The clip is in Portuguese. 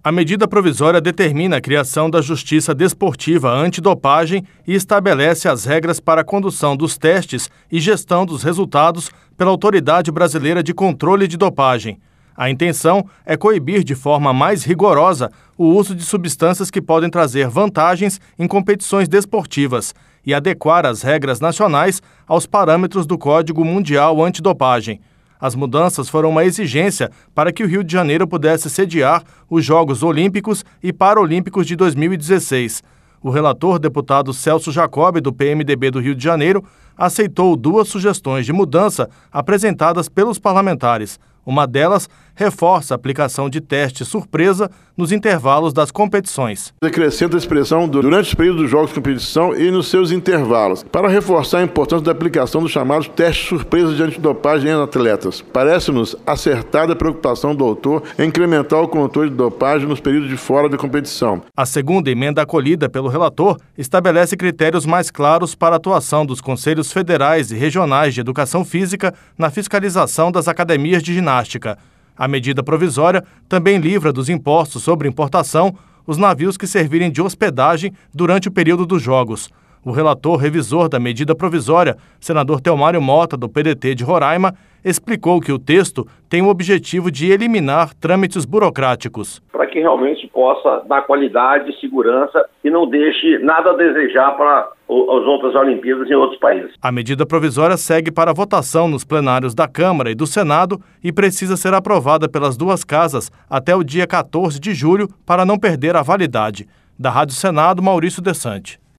A medida provisória determina a criação da Justiça Desportiva Antidopagem e estabelece as regras para a condução dos testes e gestão dos resultados pela Autoridade Brasileira de Controle de Dopagem. A intenção é coibir de forma mais rigorosa o uso de substâncias que podem trazer vantagens em competições desportivas e adequar as regras nacionais aos parâmetros do Código Mundial Antidopagem. As mudanças foram uma exigência para que o Rio de Janeiro pudesse sediar os Jogos Olímpicos e Paralímpicos de 2016. O relator, deputado Celso Jacob, do PMDB do Rio de Janeiro, aceitou 2 sugestões de mudança apresentadas pelos parlamentares. Uma delas reforça a aplicação de teste surpresa nos intervalos das competições. Acrescenta a expressão durante os períodos dos jogos de competição e nos seus intervalos, para reforçar a importância da aplicação dos chamados testes surpresa de antidopagem em atletas. Parece-nos acertada a preocupação do autor em incrementar o controle de dopagem nos períodos de fora da competição. A segunda emenda acolhida pelo relator estabelece critérios mais claros para a atuação dos conselhos federais e regionais de educação física na fiscalização das academias de ginástica. A medida provisória também livra dos impostos sobre importação os navios que servirem de hospedagem durante o período dos Jogos. O relator revisor da medida provisória, senador Telmário Mota, do PDT de Roraima, explicou que o texto tem o objetivo de eliminar trâmites burocráticos. Para que realmente possa dar qualidade e segurança e não deixe nada a desejar para as outras Olimpíadas em outros países. A medida provisória segue para votação nos plenários da Câmara e do Senado e precisa ser aprovada pelas 2 casas até o dia 14 de julho para não perder a validade. Da Rádio Senado, Maurício Desante.